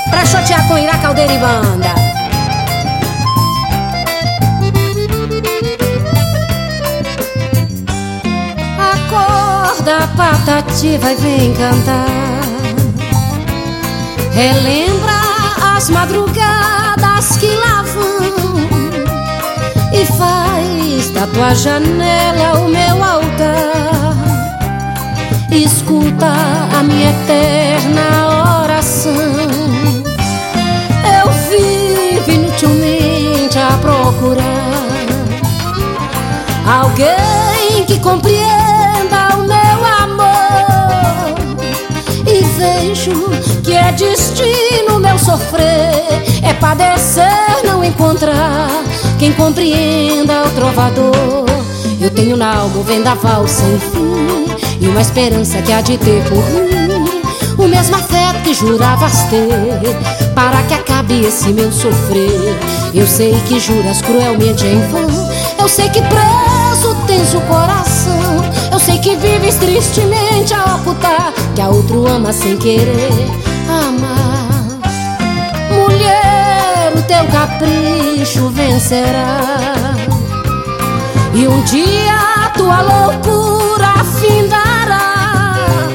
pra chotear com Ira, Caldeira e banda. Acorda, Patativa, e vem cantar. Relembra as madrugadas que lá vão e faz da tua janela o meu altar. Escuta a minha eterna oração. Eu vivo inutilmente a procurar alguém que compreenda o meu amor, e vejo que é destino meu sofrer, é padecer não encontrar quem compreenda o trovador. Eu tenho na alma um vendaval sem fim e uma esperança que há de ter por mim o mesmo afeto que juravas ter, para que acabe esse meu sofrer. Eu sei que juras cruelmente em vão, eu sei que preso tens o coração, eu sei que vives tristemente a ocultar que a outro ama sem querer amar. Mulher, o teu capricho vencerá e um dia a tua loucura findará.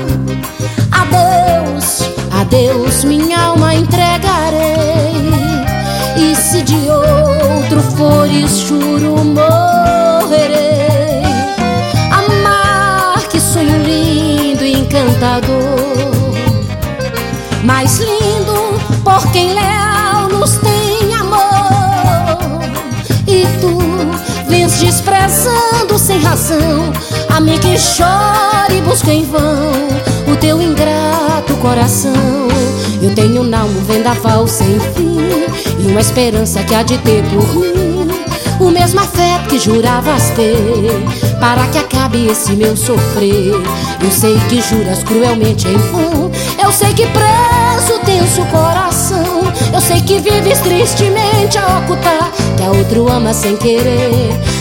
Adeus, adeus, minha alma entregarei, e se de outro fores, juro, morrerei. Amar, que sonho lindo e encantador, mais lindo por quem leal nos tem amor. E tu vens desprezando sem razão a mim que chora e busca em vão o teu ingrato coração. Eu tenho na alma um vendaval sem fim e uma esperança que há de ter por mim o mesmo afeto que juravas ter, para que acabe esse meu sofrer. Eu sei que juras cruelmente em vão, eu sei que preso tens o coração, eu sei que vives tristemente a ocultar que a outro ama sem querer